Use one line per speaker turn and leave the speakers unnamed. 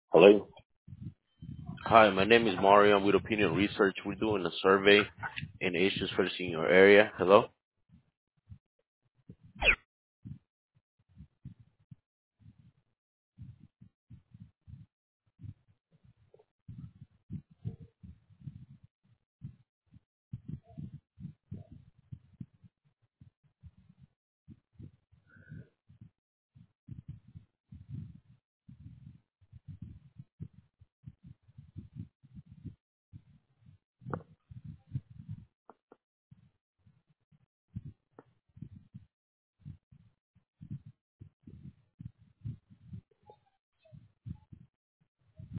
Hello.
Hi, my name is Mario. I'm with Opinion Research. We're doing a survey in issues for the senior area. Hello?